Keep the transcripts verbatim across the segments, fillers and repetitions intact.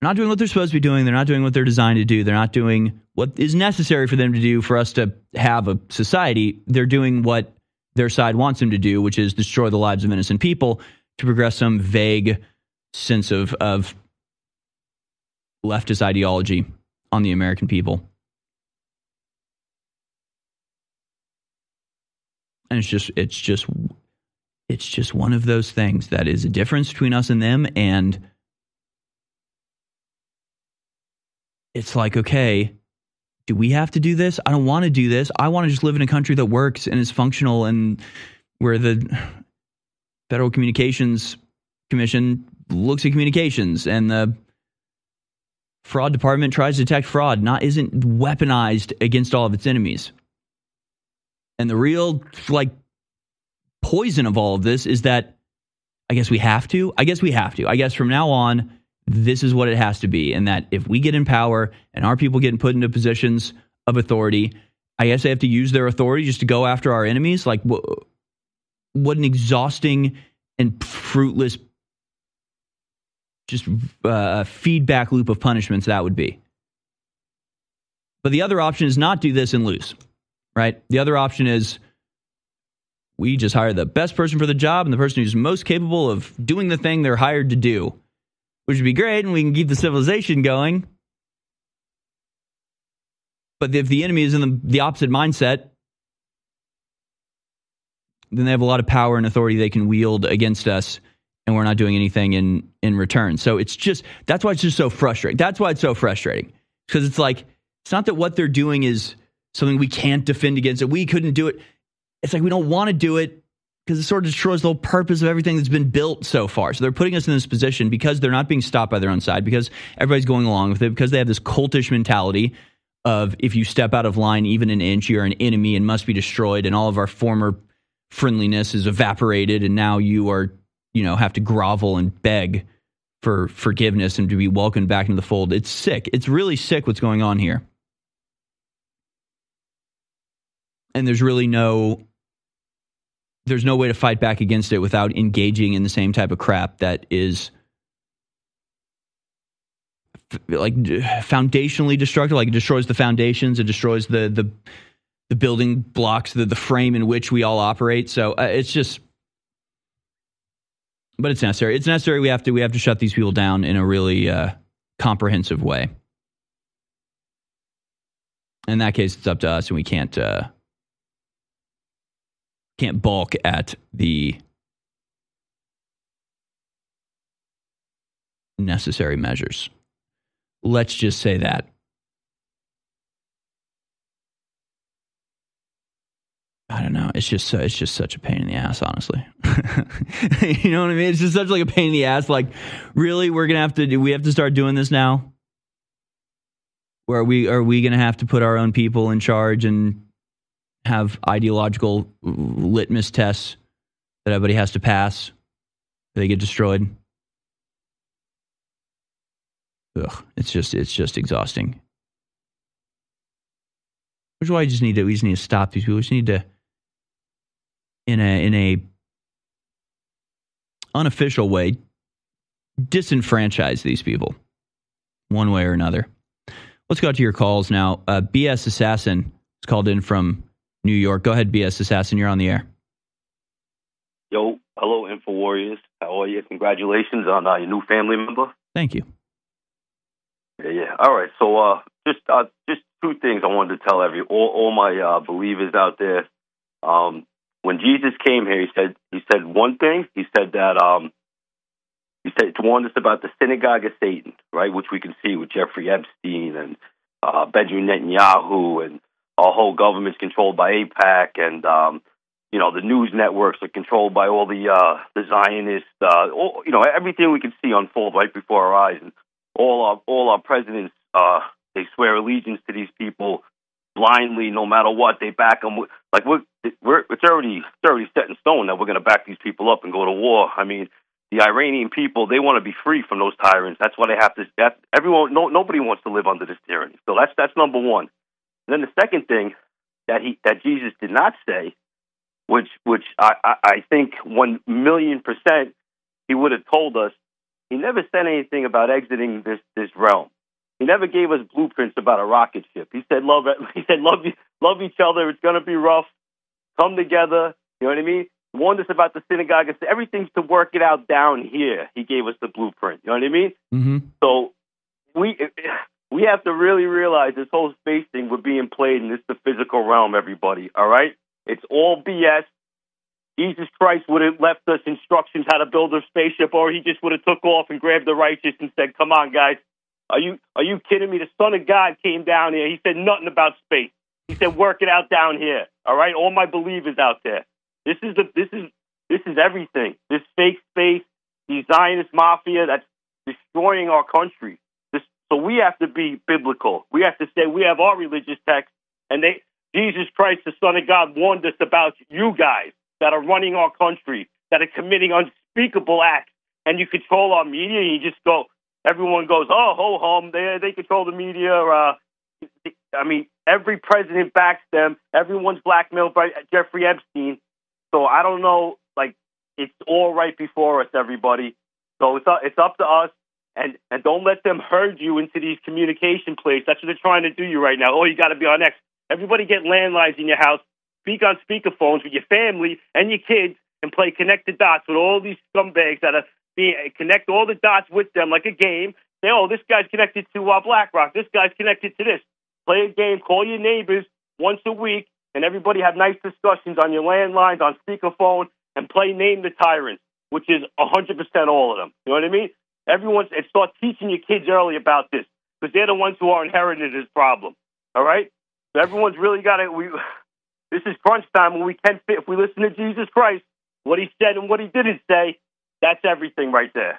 They're not doing what they're supposed to be doing. They're not doing what they're designed to do. They're not doing what is necessary for them to do for us to have a society. They're doing what their side wants them to do, which is destroy the lives of innocent people to progress some vague sense of, of leftist ideology on the American people. And it's just, it's just, it's just one of those things that is a difference between us and them. And it's like, okay, do we have to do this? I don't want to do this. I want to just live in a country that works and is functional, and where the Federal Communications Commission looks at communications and the fraud department tries to detect fraud, not isn't weaponized against all of its enemies. And the real like poison of all of this is that I guess we have to. I guess we have to. I guess from now on, this is what it has to be. And that if we get in power and our people getting put into positions of authority, I guess they have to use their authority just to go after our enemies. Like, what, what an exhausting and fruitless just uh, feedback loop of punishments that would be. But the other option is not do this and lose, right? The other option is we just hire the best person for the job and the person who's most capable of doing the thing they're hired to do, which would be great, and we can keep the civilization going. But if the enemy is in the, the opposite mindset, then they have a lot of power and authority they can wield against us, and we're not doing anything in, in return. So it's just, that's why it's just so frustrating. That's why it's so frustrating. Because it's like, it's not that what they're doing is something we can't defend against, that we couldn't do it. It's like we don't want to do it because it sort of destroys the whole purpose of everything that's been built so far. So they're putting us in this position because they're not being stopped by their own side, because everybody's going along with it, because they have this cultish mentality of if you step out of line even an inch, you're an enemy and must be destroyed, and all of our former friendliness is evaporated, and now you are, you know, have to grovel and beg for forgiveness and to be welcomed back into the fold. It's sick. It's really sick what's going on here. And there's really no... There's no way to fight back against it without engaging in the same type of crap that is f- like foundationally destructive. Like it destroys the foundations, it destroys the the, the building blocks, the, the frame in which we all operate. So uh, it's just, but it's necessary. It's necessary. We have to we have to shut these people down in a really uh, comprehensive way. In that case, it's up to us, and we can't. Uh, Can't balk at the necessary measures. Let's just say that. I don't know. It's just it's just such a pain in the ass, honestly. You know what I mean? It's just such like a pain in the ass. Like, really, we're gonna have to do. We have to start doing this now. Where are we are we gonna have to put our own people in charge and have ideological litmus tests that everybody has to pass? They get destroyed. Ugh, it's just it's just exhausting. Which is why I just need to we just need to stop these people. We just need to, in a in a unofficial way, disenfranchise these people one way or another. Let's go out to your calls now. Uh, B S Assassin is called in from New York. Go ahead, B S Assassin. You're on the air. Yo, hello, Info Warriors. How are you? Congratulations on uh, your new family member. Thank you. Yeah, yeah. All right. So, uh, just uh, just two things I wanted to tell every all, all my uh, believers out there. Um, when Jesus came here, he said he said one thing. He said that um, he said to warn us about the synagogue of Satan, right? Which we can see with Jeffrey Epstein and uh, Benjamin Netanyahu, and our whole government's controlled by AIPAC, and um, you know the news networks are controlled by all the uh, the Zionists. Uh, all, you know everything we can see unfold right before our eyes, and all our all our presidents uh, they swear allegiance to these people blindly, no matter what. They back them. Like we're, we're it's already it's already set in stone that we're going to back these people up and go to war. I mean, the Iranian people, they want to be free from those tyrants. That's why they have to. That, everyone, no, nobody wants to live under this tyranny. So that's that's number one. And then the second thing that he that Jesus did not say, which which I, I, I think one million percent he would have told us, he never said anything about exiting this, this realm. He never gave us blueprints about a rocket ship. He said, love it. He said, love, love each other. It's going to be rough. Come together. You know what I mean? He warned us about the synagogue. It's, everything's to work it out down here. He gave us the blueprint. You know what I mean? Mm-hmm. So we we have to really realize this whole space thing we're being played in this the physical realm, everybody. All right? It's all B S. Jesus Christ would have left us instructions how to build a spaceship, or he just would have took off and grabbed the righteous and said, come on, guys. Are you are you kidding me? The Son of God came down here. He said nothing about space. He said, work it out down here. All right? All my believers out there. This is the this is this is everything. This fake space, the Zionist mafia that's destroying our country. This, so we have to be biblical. We have to say we have our religious text, and they Jesus Christ, the Son of God, warned us about you guys that are running our country, that are committing unspeakable acts, and you control our media. And you just go. Everyone goes, oh, ho hum. They they control the media. Uh, I mean, every president backs them. Everyone's blackmailed by Jeffrey Epstein. So I don't know. Like, it's all right before us, everybody. So it's up, it's up to us, and and don't let them herd you into these communication plays. That's what they're trying to do you right now. Oh, you got to be on X. Everybody get landlines in your house. Speak on speakerphones with your family and your kids, and play connect the dots with all these scumbags that are. Be, connect all the dots with them like a game. Say, oh, this guy's connected to uh, BlackRock. This guy's connected to this. Play a game. Call your neighbors once a week, and everybody have nice discussions on your landlines, on speakerphone, and play Name the Tyrant, which is one hundred percent all of them. You know what I mean? Everyone's, and start teaching your kids early about this, because they're the ones who are inherited this problem. All right? So everyone's really got to, we, this is crunch time when we can fit, if we listen to Jesus Christ, what he said and what he didn't say, that's everything right there.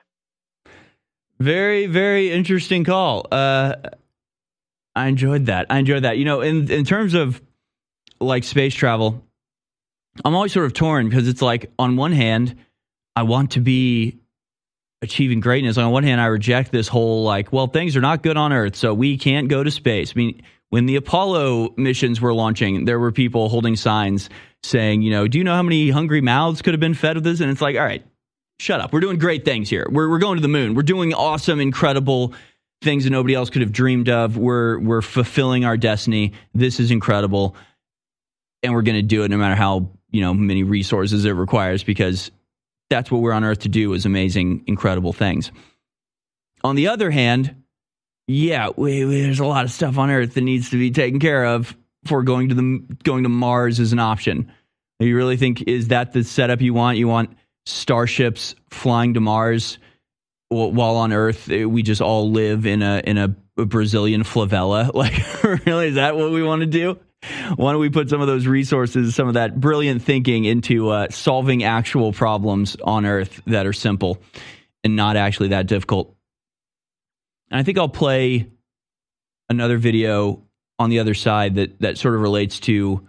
Very, very interesting call. Uh, I enjoyed that. I enjoyed that. You know, in in terms of like space travel, I'm always sort of torn because it's like, on one hand, I want to be achieving greatness. On one hand, I reject this whole like, well, things are not good on Earth, so we can't go to space. I mean, when the Apollo missions were launching, there were people holding signs saying, you know, do you know how many hungry mouths could have been fed with this? And it's like, all right. Shut up. We're doing great things here. We're we're going to the moon. We're doing awesome, incredible things that nobody else could have dreamed of. We're we're fulfilling our destiny. This is incredible. And we're going to do it no matter how, you know, many resources it requires, because that's what we're on Earth to do, is amazing, incredible things. On the other hand, yeah, we, we, there's a lot of stuff on Earth that needs to be taken care of before going to the going to Mars is an option. You really think, is that the setup you want? You want starships flying to Mars while on Earth we just all live in a in a, a Brazilian favela? Like, really, is that what we want to do? Why don't we put some of those resources, some of that brilliant thinking into uh, solving actual problems on Earth that are simple and not actually that difficult? And I think I'll play another video on the other side that that sort of relates to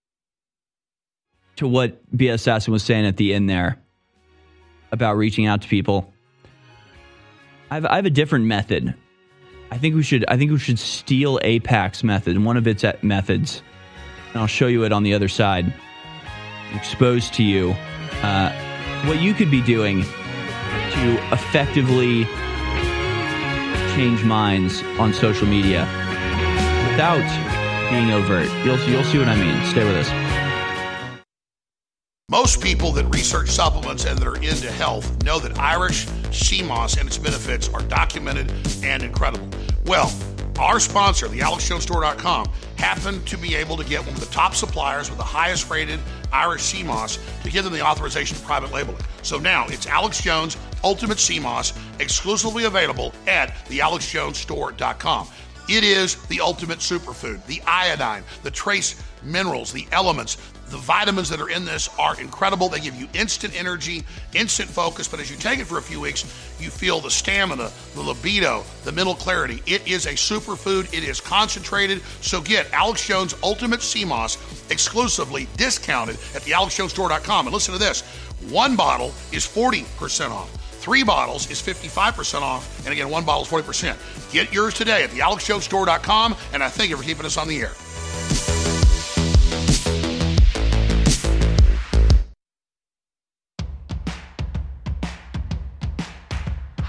to what B S Assassin was saying at the end there about reaching out to people. I've, I have a different method. I think we should. I think we should steal AIPAC's method, one of its methods, and I'll show you it on the other side. Expose to you uh, what you could be doing to effectively change minds on social media without being overt. You'll you'll see what I mean. Stay with us. Most people that research supplements and that are into health know that Irish sea moss and its benefits are documented and incredible. Well, our sponsor, the alex jones store dot com, happened to be able to get one of the top suppliers with the highest rated Irish sea moss to give them the authorization to private label it. So now it's Alex Jones Ultimate Sea Moss, exclusively available at the alex jones store dot com. It is the ultimate superfood. The iodine, the trace minerals, the elements, the vitamins that are in this are incredible. They give you instant energy, instant focus, but as you take it for a few weeks, you feel the stamina, the libido, the mental clarity. It is a superfood. It is concentrated. So get Alex Jones Ultimate Sea Moss exclusively discounted at the alex jones store dot com. And listen to this. One bottle is forty percent off. Three bottles is fifty-five percent off. And again, one bottle is forty percent. Get yours today at the alex jones store dot com. And I thank you for keeping us on the air.